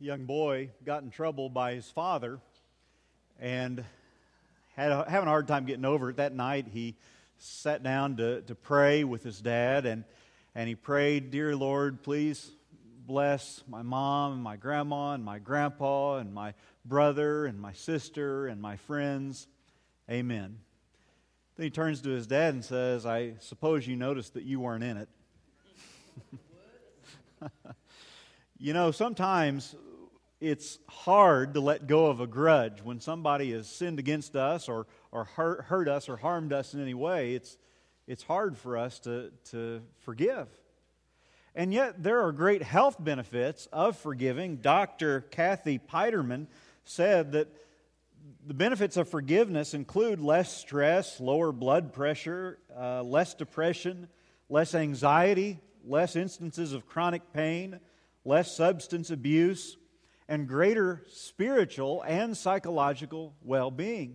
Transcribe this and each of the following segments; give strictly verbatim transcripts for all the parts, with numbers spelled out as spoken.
young boy got in trouble by his father and had a, having a hard time getting over it. That night he sat down to, to pray with his dad, and, and he prayed, "Dear Lord, please bless my mom and my grandma and my grandpa and my brother and my sister and my friends. Amen." Then he turns to his dad and says, "I suppose you noticed that you weren't in it." You know, sometimes it's hard to let go of a grudge. When somebody has sinned against us or, or hurt, hurt us or harmed us in any way, it's, it's hard for us to, to forgive. And yet there are great health benefits of forgiving. Doctor Kathy Peiterman said that the benefits of forgiveness include less stress, lower blood pressure, uh, less depression, less anxiety, less instances of chronic pain, less substance abuse, and greater spiritual and psychological well-being.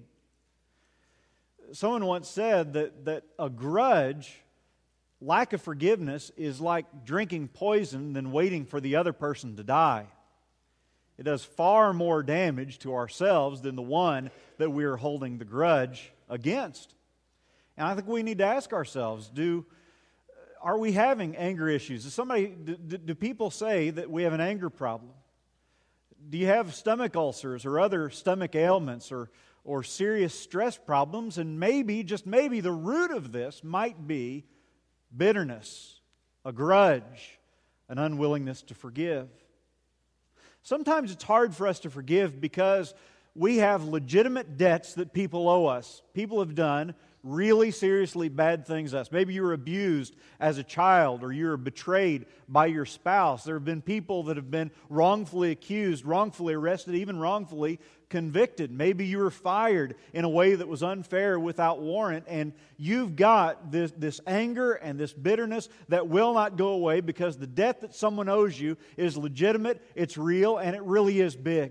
Someone once said that, that a grudge, lack of forgiveness, is like drinking poison than waiting for the other person to die. It does far more damage to ourselves than the one that we are holding the grudge against. And I think we need to ask ourselves, do are we having anger issues? Does somebody, do, do people say that we have an anger problem? Do you have stomach ulcers or other stomach ailments or, or serious stress problems? And maybe, just maybe, the root of this might be bitterness, a grudge, an unwillingness to forgive. Sometimes it's hard for us to forgive because we have legitimate debts that people owe us. People have done really seriously bad things to us. Maybe you were abused as a child, or you were betrayed by your spouse. There have been people that have been wrongfully accused, wrongfully arrested, even wrongfully convicted. Maybe you were fired in a way that was unfair without warrant, and you've got this, this anger and this bitterness that will not go away because the debt that someone owes you is legitimate, it's real, and it really is big.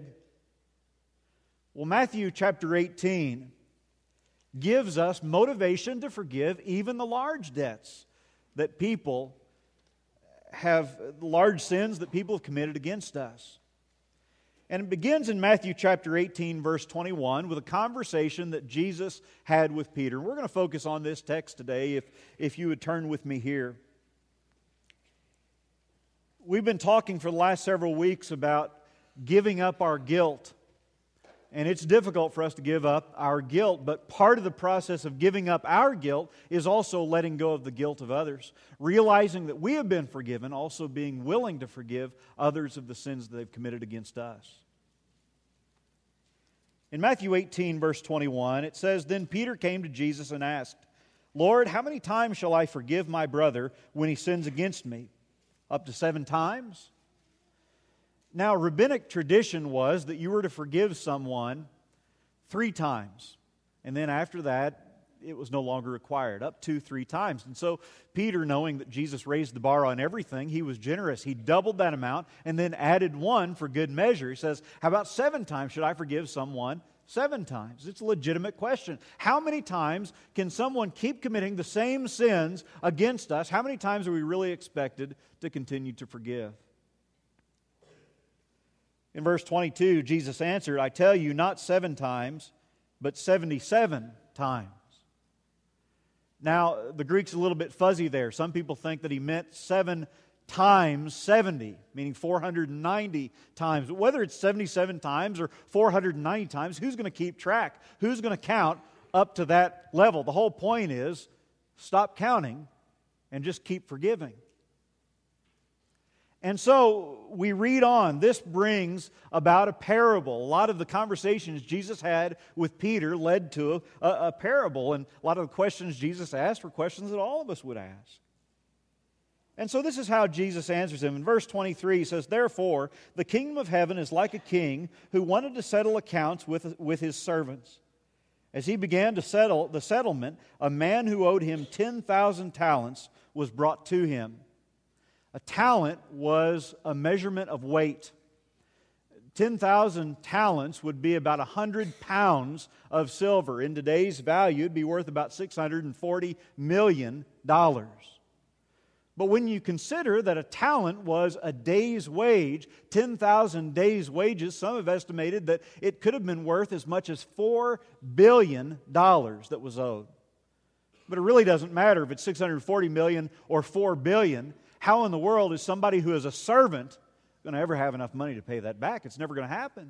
Well, Matthew chapter eighteen gives us motivation to forgive even the large debts that people have, large sins that people have committed against us. And it begins in Matthew chapter eighteen, verse twenty-one, with a conversation that Jesus had with Peter. We're going to focus on this text today, if, if you would turn with me here. We've been talking for the last several weeks about giving up our guilt. And it's difficult for us to give up our guilt, but part of the process of giving up our guilt is also letting go of the guilt of others. Realizing that we have been forgiven, also being willing to forgive others of the sins that they've committed against us. In Matthew eighteen, verse twenty-one, it says, "Then Peter came to Jesus and asked, 'Lord, how many times shall I forgive my brother when he sins against me? Up to seven times?' Now, rabbinic tradition was that you were to forgive someone three times. And then after that, it was no longer required, up to three times. And so Peter, knowing that Jesus raised the bar on everything, he was generous. He doubled that amount and then added one for good measure. He says, how about seven times should I forgive someone? Seven times. It's a legitimate question. How many times can someone keep committing the same sins against us? How many times are we really expected to continue to forgive? In verse twenty-two, Jesus answered, "I tell you, not seven times, but seventy-seven times." Now, the Greek's a little bit fuzzy there. Some people think that he meant seven times seventy, meaning four hundred ninety times. But whether it's seventy-seven times or four hundred ninety times, who's going to keep track? Who's going to count up to that level? The whole point is, stop counting and just keep forgiving. And so we read on. This brings about a parable. A lot of the conversations Jesus had with Peter led to a, a parable. And a lot of the questions Jesus asked were questions that all of us would ask. And so this is how Jesus answers him. In verse twenty-three, he says, "Therefore, the kingdom of heaven is like a king who wanted to settle accounts with, with his servants. As he began to settle the settlement, a man who owed him ten thousand talents was brought to him." A talent was a measurement of weight. ten thousand talents would be about one hundred pounds of silver. In today's value, it would be worth about six hundred forty million dollars. But when you consider that a talent was a day's wage, ten thousand days' wages, some have estimated that it could have been worth as much as four billion dollars that was owed. But it really doesn't matter if it's six hundred forty million dollars or four billion dollars. How in the world is somebody who is a servant going to ever have enough money to pay that back? It's never going to happen.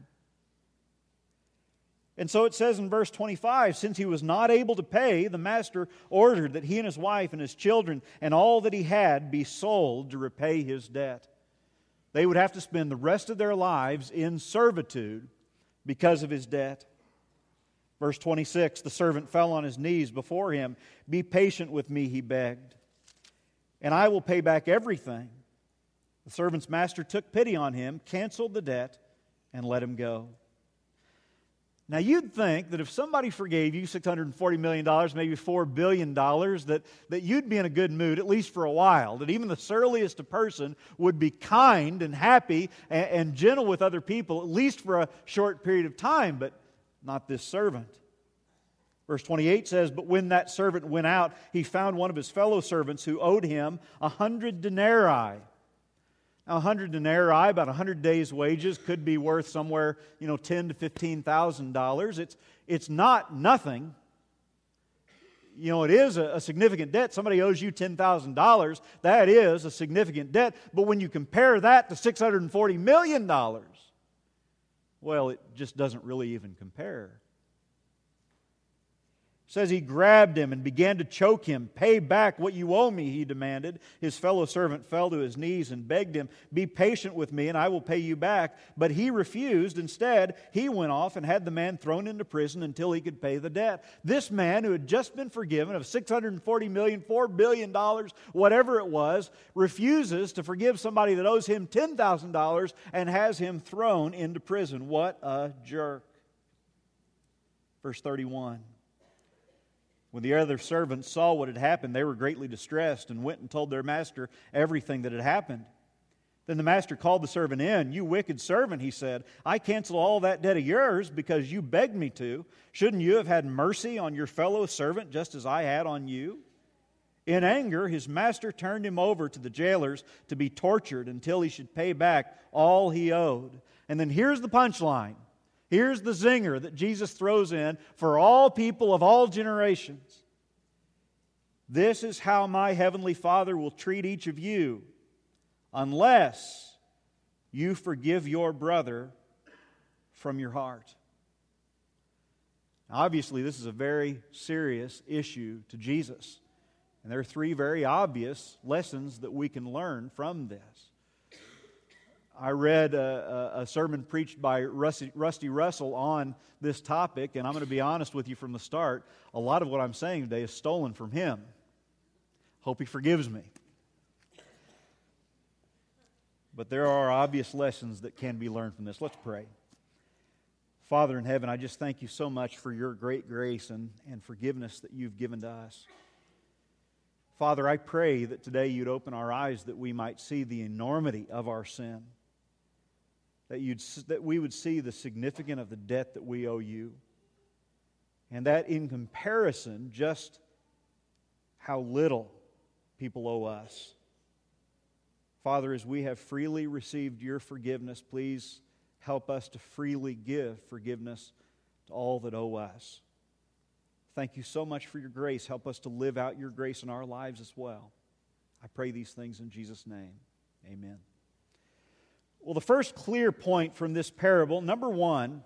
And so it says in verse twenty-five, since he was not able to pay, the master ordered that he and his wife and his children and all that he had be sold to repay his debt. They would have to spend the rest of their lives in servitude because of his debt. Verse twenty-six, the servant fell on his knees before him. Be patient with me, he begged, and I will pay back everything. The servant's master took pity on him, canceled the debt, and let him go. Now, you'd think that if somebody forgave you six hundred forty million dollars, maybe four billion dollars, that, that you'd be in a good mood, at least for a while. That even the surliest of person would be kind and happy and, and gentle with other people, at least for a short period of time, but not this servant. Verse twenty-eight says, but when that servant went out, he found one of his fellow servants who owed him a hundred denarii. Now, a hundred denarii, about a hundred days' wages, could be worth somewhere, you know, ten to fifteen thousand dollars. It's it's not nothing. You know, it is a, a significant debt. Somebody owes you ten thousand dollars. That is a significant debt. But when you compare that to six hundred forty million dollars, well, it just doesn't really even compare. It says he grabbed him and began to choke him. Pay back what you owe me, he demanded. His fellow servant fell to his knees and begged him, be patient with me and I will pay you back. But he refused. Instead, he went off and had the man thrown into prison until he could pay the debt. This man who had just been forgiven of six hundred forty million dollars, four billion dollars, whatever it was, refuses to forgive somebody that owes him ten thousand dollars and has him thrown into prison. What a jerk. Verse thirty-one. When the other servants saw what had happened, they were greatly distressed and went and told their master everything that had happened. Then the master called the servant in. You wicked servant, he said, I cancel all that debt of yours because you begged me to. Shouldn't you have had mercy on your fellow servant just as I had on you? In anger, his master turned him over to the jailers to be tortured until he should pay back all he owed. And then here's the punchline. Here's the zinger that Jesus throws in for all people of all generations. This is how my heavenly Father will treat each of you unless you forgive your brother from your heart. Now, obviously, this is a very serious issue to Jesus. And there are three very obvious lessons that we can learn from this. I read a, a sermon preached by Rusty, Rusty Russell on this topic, and I'm going to be honest with you from the start. A lot of what I'm saying today is stolen from him. Hope he forgives me. But there are obvious lessons that can be learned from this. Let's pray. Father in heaven, I just thank you so much for your great grace and, and forgiveness that you've given to us. Father, I pray that today you'd open our eyes that we might see the enormity of our sin. That, you'd, that we would see the significance of the debt that we owe you. And that in comparison, just how little people owe us. Father, as we have freely received your forgiveness, please help us to freely give forgiveness to all that owe us. Thank you so much for your grace. Help us to live out your grace in our lives as well. I pray these things in Jesus' name. Amen. Well, the first clear point from this parable, number one,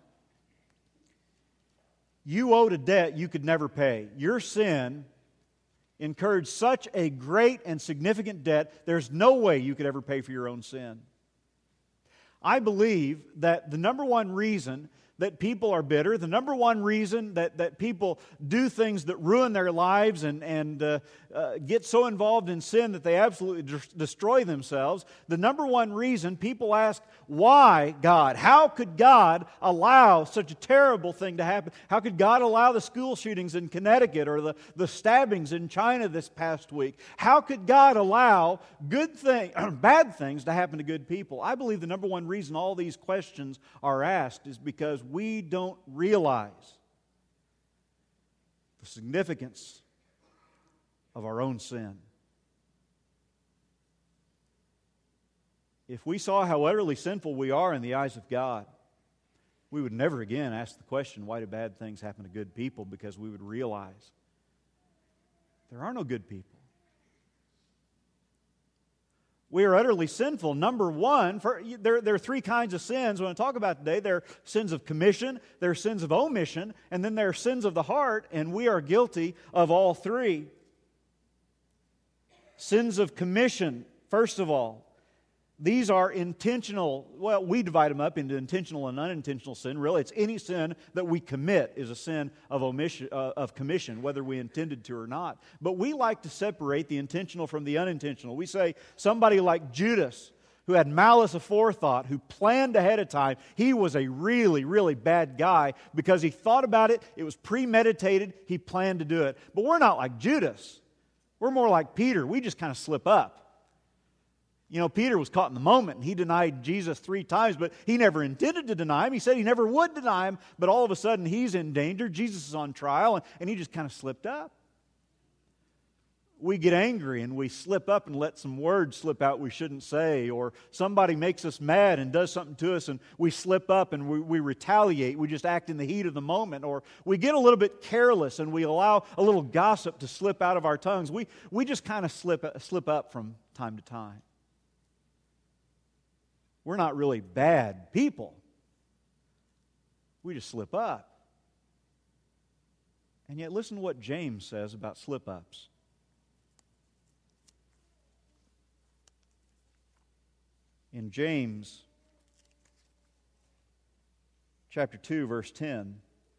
you owed a debt you could never pay. Your sin incurred such a great and significant debt, there's no way you could ever pay for your own sin. I believe that the number one reason that people are bitter, the number one reason that, that people do things that ruin their lives and, and uh, uh, get so involved in sin that they absolutely de- destroy themselves, the number one reason people ask, why God? How could God allow such a terrible thing to happen? How could God allow the school shootings in Connecticut or the, the stabbings in China this past week? How could God allow good thing, bad things to happen to good people? I believe the number one reason all these questions are asked is because we don't realize the significance of our own sin. if we saw how utterly sinful we are in the eyes of God, we would never again ask the question, why do bad things happen to good people? Because we would realize there are no good people. We are utterly sinful. Number one, for, there, there are three kinds of sins. When I talk about today, there are sins of commission, there are sins of omission, and then there are sins of the heart, and we are guilty of all three. Sins of commission, first of all. These are intentional. Well, we divide them up into intentional and unintentional sin. Really, it's any sin that we commit is a sin of omission, uh, of commission, whether we intended to or not. But we like to separate the intentional from the unintentional. We say somebody like Judas, who had malice aforethought, who planned ahead of time, he was a really, really bad guy because he thought about it, it was premeditated, he planned to do it. But we're not like Judas. We're more like Peter. We just kind of slip up. You know, Peter was caught in the moment, and he denied Jesus three times, but he never intended to deny him. He said he never would deny him, but all of a sudden he's in danger. Jesus is on trial, and, and he just kind of slipped up. We get angry, and we slip up and let some words slip out we shouldn't say, or somebody makes us mad and does something to us, and we slip up and we, we retaliate. We just act in the heat of the moment, or we get a little bit careless, and we allow a little gossip to slip out of our tongues. We, we just kind of slip, slip up from time to time. We're not really bad people. We just slip up. And yet listen to what James says about slip-ups. In James chapter two, verse ten,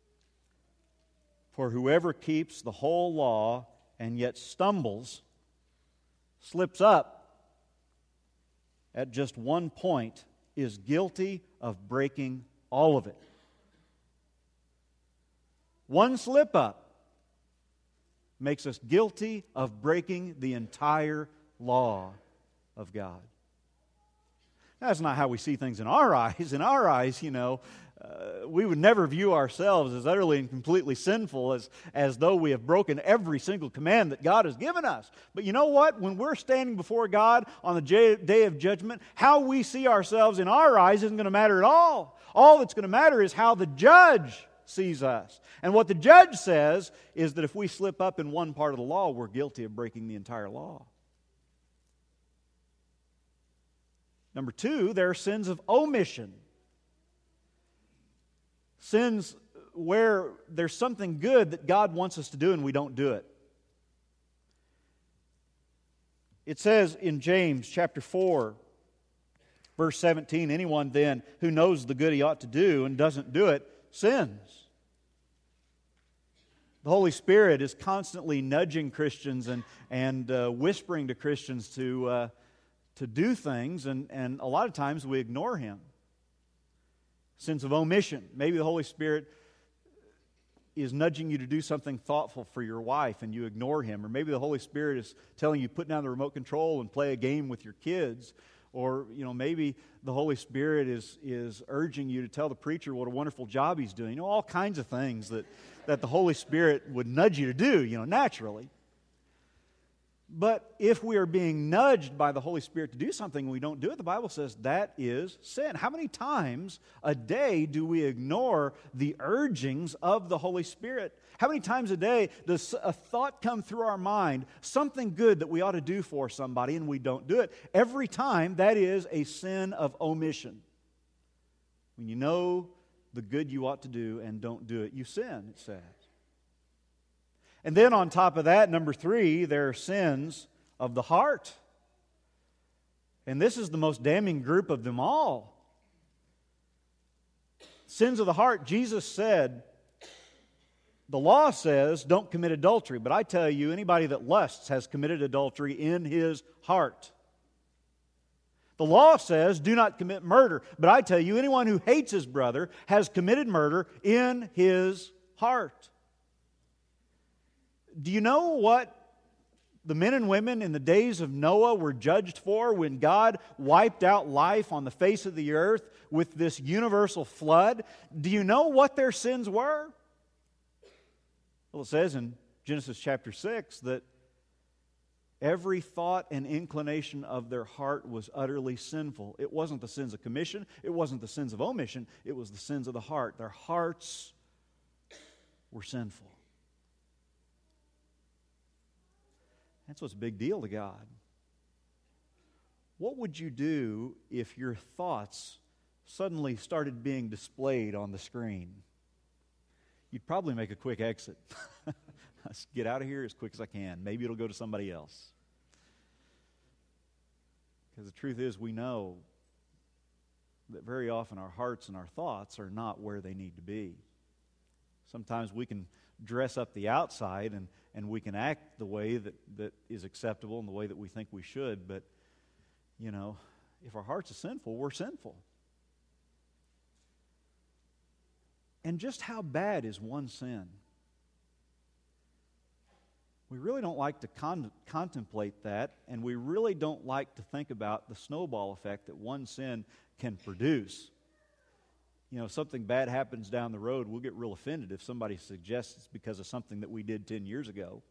for whoever keeps the whole law and yet stumbles, slips up at just one point, is guilty of breaking all of it. One slip up makes us guilty of breaking the entire law of God. That's not how we see things in our eyes. In our eyes, you know, uh, we would never view ourselves as utterly and completely sinful, as, as though we have broken every single command that God has given us. But you know what? When we're standing before God on the j- day of judgment, how we see ourselves in our eyes isn't going to matter at all. All that's going to matter is how the judge sees us. And what the judge says is that if we slip up in one part of the law, we're guilty of breaking the entire law. Number two, there are sins of omission. Sins where there's something good that God wants us to do and we don't do it. It says in James chapter four, verse seventeen, anyone then who knows the good he ought to do and doesn't do it, sins. The Holy Spirit is constantly nudging Christians and, and uh, whispering to Christians to, uh, to do things, and, and a lot of times we ignore Him. Sins of omission. Maybe the Holy Spirit is nudging you to do something thoughtful for your wife and you ignore Him. Or maybe the Holy Spirit is telling you to put down the remote control and play a game with your kids. Or, you know, maybe the Holy Spirit is, is urging you to tell the preacher what a wonderful job he's doing. You know, all kinds of things that, that the Holy Spirit would nudge you to do, you know, naturally. But if we are being nudged by the Holy Spirit to do something and we don't do it, the Bible says that is sin. How many times a day do we ignore the urgings of the Holy Spirit? How many times a day does a thought come through our mind, something good that we ought to do for somebody, and we don't do it? Every time, that is a sin of omission. When you know the good you ought to do and don't do it, you sin, it says. And then on top of that, number three, there are sins of the heart. And this is the most damning group of them all. Sins of the heart, Jesus said, the law says don't commit adultery, but I tell you, anybody that lusts has committed adultery in his heart. The law says do not commit murder, but I tell you, anyone who hates his brother has committed murder in his heart. Do you know what the men and women in the days of Noah were judged for when God wiped out life on the face of the earth with this universal flood? Do you know what their sins were? Well, it says in Genesis chapter six that Every thought and inclination of their heart was utterly sinful. It wasn't the sins of commission. It wasn't the sins of omission. It was the sins of the heart. Their hearts were sinful. That's what's a big deal to God. What would you do if your thoughts suddenly started being displayed on the screen? You'd probably make a quick exit. Let's get out of here as quick as I can. Maybe it'll go to somebody else. Because the truth is, we know that very often our hearts and our thoughts are not where they need to be. Sometimes we can dress up the outside and, and we can act the way that, that is acceptable and the way that we think we should, but, you know, if our hearts are sinful, we're sinful. And just how bad is one sin? We really don't like to con- contemplate that, and we really don't like to think about the snowball effect that one sin can produce. You know, if something bad happens down the road, we'll get real offended if somebody suggests it's because of something that we did ten years ago.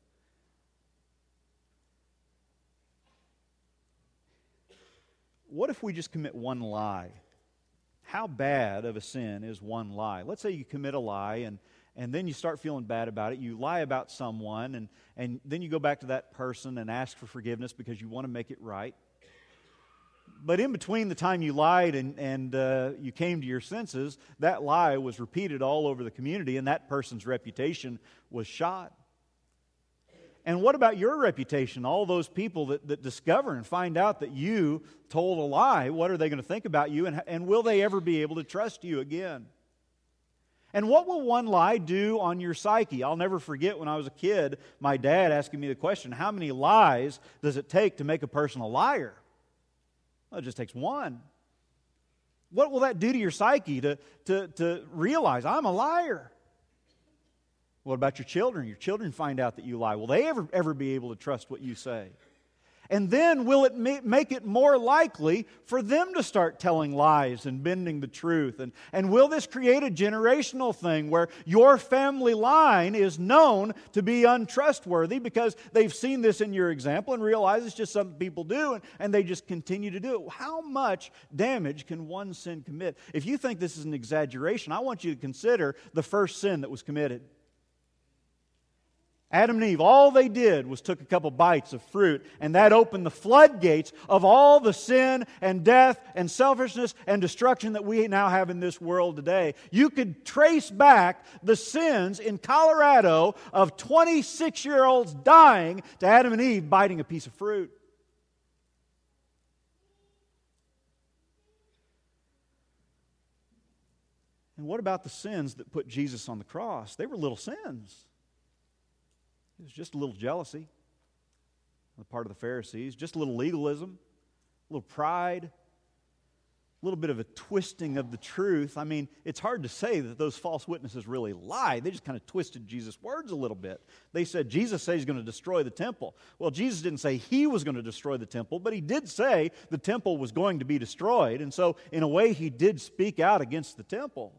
What if we just commit one lie? How bad of a sin is one lie? Let's say you commit a lie and And then you start feeling bad about it. You lie about someone, and, and then you go back to that person and ask for forgiveness because you want to make it right. But in between the time you lied and, and uh, you came to your senses, that lie was repeated all over the community, and that person's reputation was shot. And what about your reputation? All those people that, that discover and find out that you told a lie, what are they going to think about you, and, and will they ever be able to trust you again? And what will one lie do on your psyche? I'll never forget when I was a kid, my dad asking me the question, how many lies does it take to make a person a liar? Well, it just takes one. What will that do to your psyche to, to, to realize, I'm a liar? What about your children? Your children find out that you lie. Will they ever, ever be able to trust what you say? And then will it make it more likely for them to start telling lies and bending the truth? And, and will this create a generational thing where your family line is known to be untrustworthy because they've seen this in your example and realize it's just something people do and, and they just continue to do it? How much damage can one sin commit? If you think this is an exaggeration, I want you to consider the first sin that was committed. Adam and Eve, all they did was took a couple bites of fruit, and that opened the floodgates of all the sin and death and selfishness and destruction that we now have in this world today. You could trace back the sins in Colorado of twenty-six-year-olds dying to Adam and Eve biting a piece of fruit. And what about the sins that put Jesus on the cross? They were little sins. It was just a little jealousy on the part of the Pharisees, just a little legalism, a little pride, a little bit of a twisting of the truth. I mean, it's hard to say that those false witnesses really lied. They just kind of twisted Jesus' words a little bit. They said, Jesus said he's going to destroy the temple. Well, Jesus didn't say he was going to destroy the temple, but he did say the temple was going to be destroyed. And so, in a way, he did speak out against the temple.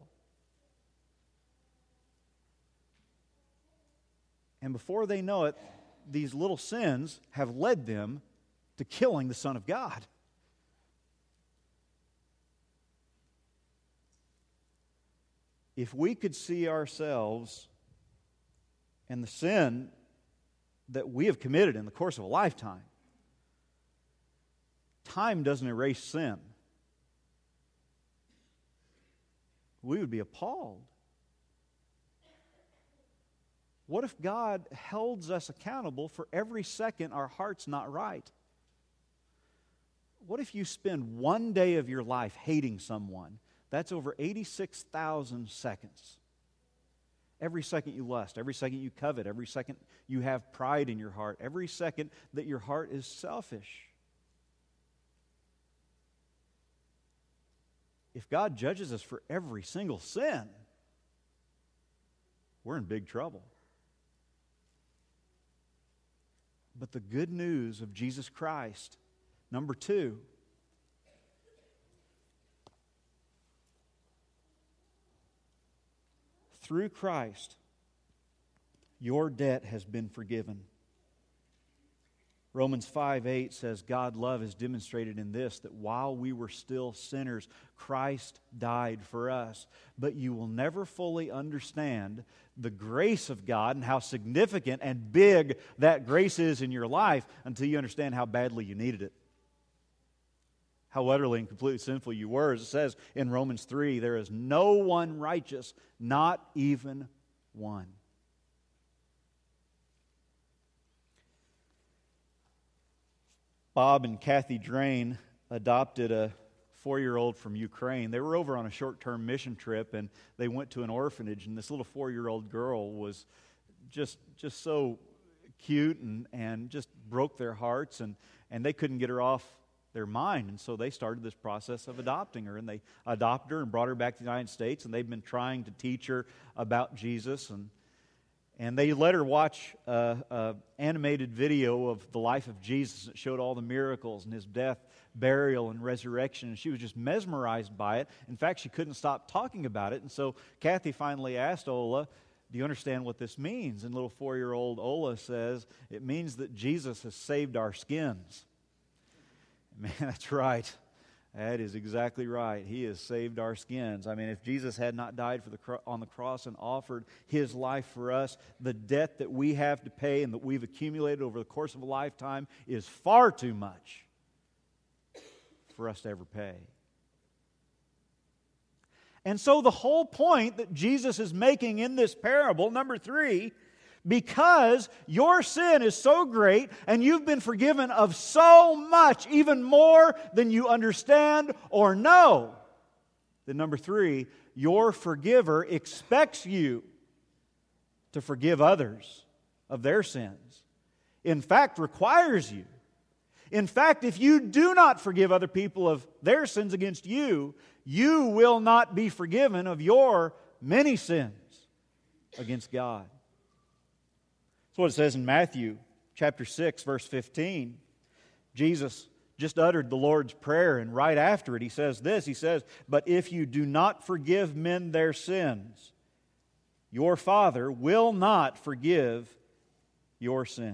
And before they know it, these little sins have led them to killing the Son of God. If we could see ourselves and the sin that we have committed in the course of a lifetime, time doesn't erase sin. We would be appalled. What if God holds us accountable for every second our heart's not right? What if you spend one day of your life hating someone? That's over eighty-six thousand seconds. Every second you lust, every second you covet, every second you have pride in your heart, every second that your heart is selfish. If God judges us for every single sin, we're in big trouble. But the good news of Jesus Christ, number two, through Christ, your debt has been forgiven. Romans five eight says, God's love is demonstrated in this, that while we were still sinners, Christ died for us. But you will never fully understand the grace of God and how significant and big that grace is in your life until you understand how badly you needed it. How utterly and completely sinful you were. As it says in Romans three, there is no one righteous, not even one. Bob and Kathy Drain adopted a four-year-old from Ukraine. They were over on a short-term mission trip, and they went to an orphanage, and this little four-year-old girl was just just so cute and, and just broke their hearts, and, and they couldn't get her off their mind. And so they started this process of adopting her, and they adopted her and brought her back to the United States, and they've been trying to teach her about Jesus, and And they let her watch an animated video of the life of Jesus that showed all the miracles and His death, burial, and resurrection. And she was just mesmerized by it. In fact, she couldn't stop talking about it. And so Kathy finally asked Ola, do you understand what this means? And little four-year-old Ola says, it means that Jesus has saved our skins. Man, that's right. That is exactly right. He has saved our skins. I mean, if Jesus had not died for the cro- on the cross and offered His life for us, the debt that we have to pay and that we've accumulated over the course of a lifetime is far too much for us to ever pay. And so the whole point that Jesus is making in this parable, number three, because your sin is so great and you've been forgiven of so much, even more than you understand or know. Then number three, your forgiver expects you to forgive others of their sins. In fact, requires you. In fact, if you do not forgive other people of their sins against you, you will not be forgiven of your many sins against God. That's what it says in Matthew chapter six, verse fifteen. Jesus just uttered the Lord's Prayer, and right after it he says this, he says, but if you do not forgive men their sins, your Father will not forgive your sins.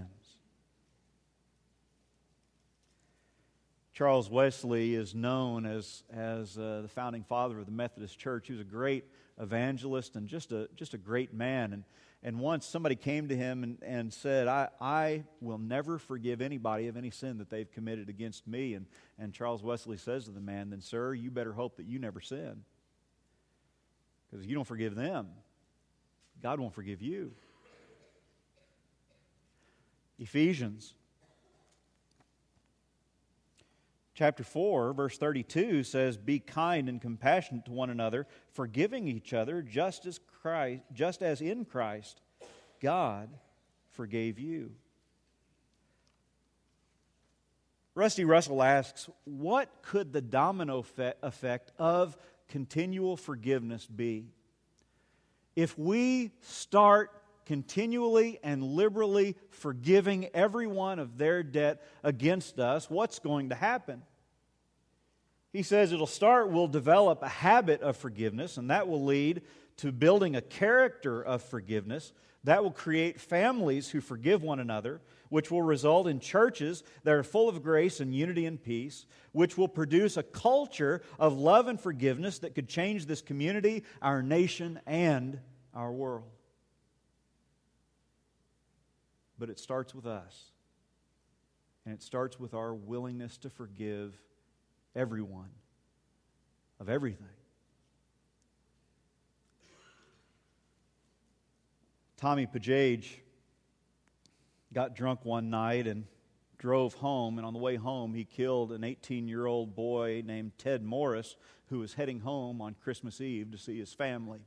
Charles Wesley is known as, as uh, the founding father of the Methodist Church. He was a great evangelist and just a, just a great man. And And once somebody came to him and, and said, I, I will never forgive anybody of any sin that they've committed against me. And, and Charles Wesley says to the man, then, sir, you better hope that you never sin. Because if you don't forgive them, God won't forgive you. Ephesians chapter four, verse thirty-two says, be kind and compassionate to one another, forgiving each other, just as Christ, just as in Christ, God forgave you. Rusty Russell asks, what could the domino effect of continual forgiveness be? If we start continually and liberally forgiving everyone of their debt against us, what's going to happen? He says it'll start, we'll develop a habit of forgiveness, and that will lead to building a character of forgiveness. That will create families who forgive one another, which will result in churches that are full of grace and unity and peace, which will produce a culture of love and forgiveness that could change this community, our nation, and our world. But it starts with us. And it starts with our willingness to forgive everyone of everything. Tommy Pajage got drunk one night and drove home, and on the way home he killed an eighteen-year-old boy named Ted Morris who was heading home on Christmas Eve to see his family.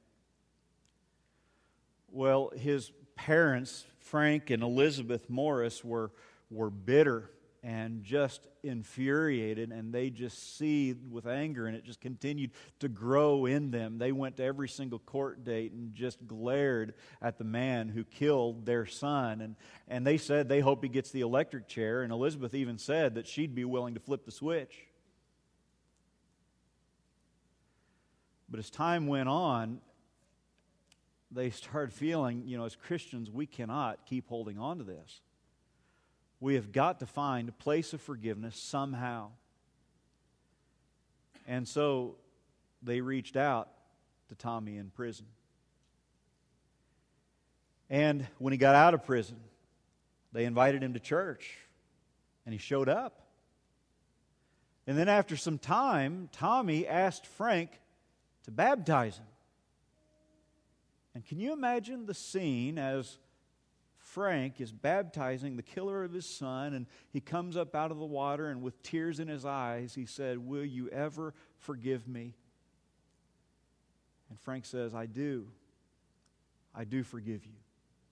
Well, his parents, Frank and Elizabeth Morris, were, were bitter and just infuriated, and they just seethed with anger, and it just continued to grow in them. They went to every single court date and just glared at the man who killed their son, and, and they said they hope he gets the electric chair, and Elizabeth even said that she'd be willing to flip the switch. But as time went on, they started feeling, you know, as Christians, we cannot keep holding on to this. We have got to find a place of forgiveness somehow. And so they reached out to Tommy in prison. And when he got out of prison, they invited him to church, and he showed up. And then after some time, Tommy asked Frank to baptize him. And can you imagine the scene as Frank is baptizing the killer of his son, and he comes up out of the water, and with tears in his eyes, he said, "Will you ever forgive me?" And Frank says, "I do. I do forgive you."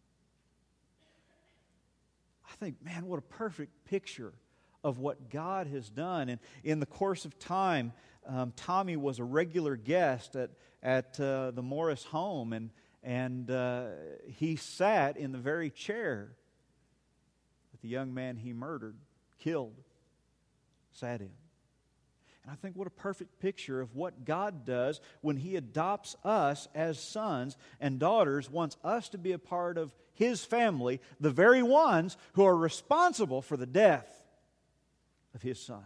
I think, man, what a perfect picture of what God has done. And in the course of time, um, Tommy was a regular guest at, at uh, the Morris home, and, and uh, he sat in the very chair that the young man he murdered, killed, sat in. And I think what a perfect picture of what God does when He adopts us as sons and daughters, wants us to be a part of His family, the very ones who are responsible for the death of His Son.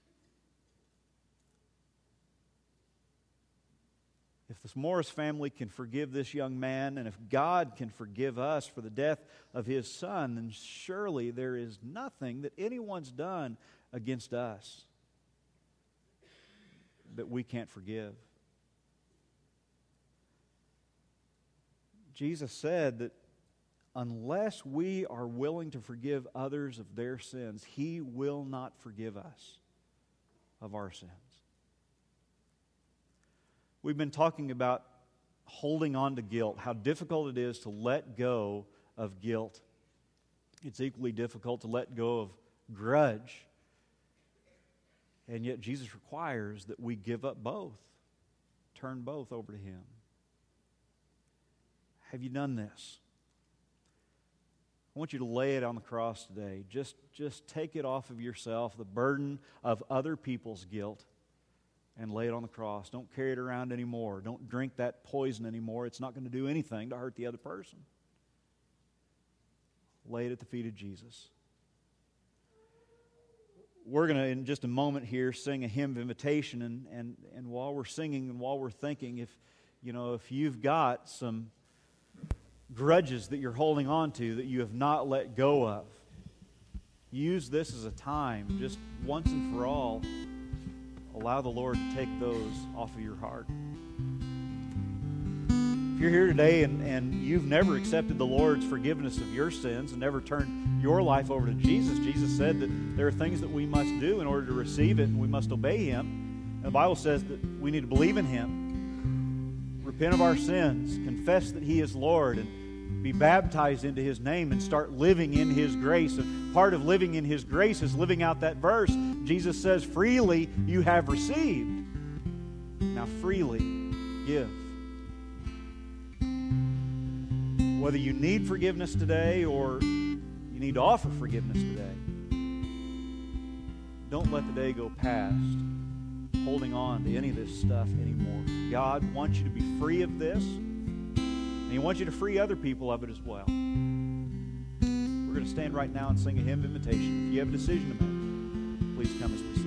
If this Morris family can forgive this young man, and if God can forgive us for the death of His Son, then surely there is nothing that anyone's done against us that we can't forgive. Jesus said that unless we are willing to forgive others of their sins, He will not forgive us of our sins. We've been talking about holding on to guilt, how difficult it is to let go of guilt. It's equally difficult to let go of grudge. And yet Jesus requires that we give up both, turn both over to Him. Have you done this? I want you to lay it on the cross today. Just, just take it off of yourself, the burden of other people's guilt, and lay it on the cross. Don't carry it around anymore. Don't drink that poison anymore. It's not going to do anything to hurt the other person. Lay it at the feet of Jesus. We're going to, in just a moment here, sing a hymn of invitation, and, and, and while we're singing and while we're thinking, if, you know, if you've got some grudges that you're holding on to that you have not let go of, use this as a time, just once and for all, allow the Lord to take those off of your heart. If you're here today and, and you've never accepted the Lord's forgiveness of your sins and never turned your life over to Jesus, Jesus said that there are things that we must do in order to receive it, and we must obey Him. And the Bible says that we need to believe in Him, repent of our sins, confess that He is Lord, and be baptized into His name and start living in His grace. And part of living in His grace is living out that verse. Jesus says, freely you have received. Now freely give. Whether you need forgiveness today or you need to offer forgiveness today, don't let the day go past holding on to any of this stuff anymore. God wants you to be free of this, and He wants you to free other people of it as well. We're going to stand right now and sing a hymn of invitation. If you have a decision to make, please come as we sing.